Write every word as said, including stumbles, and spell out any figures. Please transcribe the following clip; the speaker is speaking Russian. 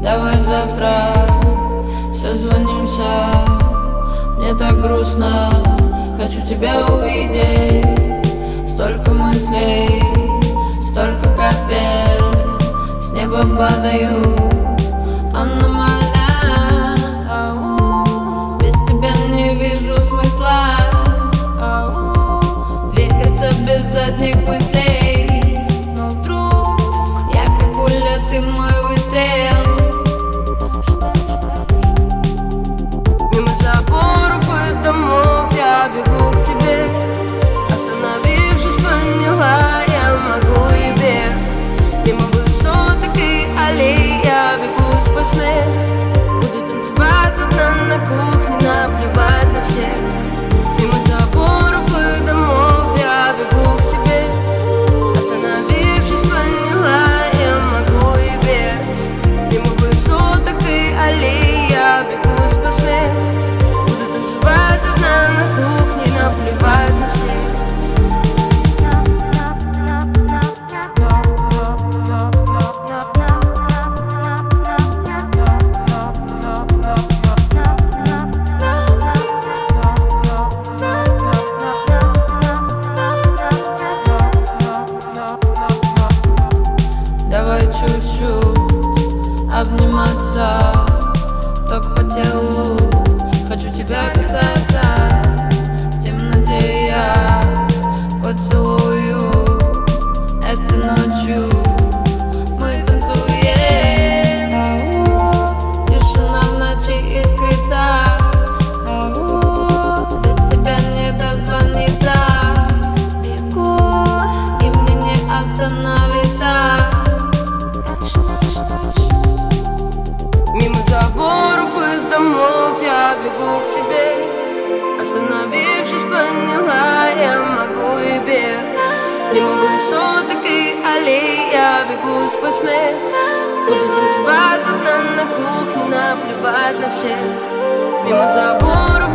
Давай завтра созвонимся. Мне так грустно, хочу тебя увидеть. Столько мыслей, столько капель с неба падают аномально. Ау, без тебя не вижу смысла. Ау, двигаться без задних мыслей. Но вдруг я как пуля, ты мой выстрел. Мимо заборов и домов я бегу к тебе. Остановившись, поняла, я могу и без. Мимо высоток и аллей я бегу сквозь смех. Буду танцевать одна на кухне, наплевать на всех. Мимо заборов и домов я бегу к тебе. Остановившись, поняла, я могу и без. Мимо высоток и аллей я бегу сквозь смех. Буду танцевать одна на кухне, наплевать на всех. Давай чуть-чуть обниматься, ток по телу, хочу тебя касаться. В темноте я поцелую этой ночью. Мы танцуем. Ау, тишина в ночи искрится. Ау, до тебя не дозвониться. Бегу, и мне не остановиться. Мимо заборов и домов я бегу к тебе. Остановившись, поняла, я могу и без. Мимо высоток и аллей я бегу сквозь смех. Буду танцевать одна на кухне, наплевать на всех. Мимо заборов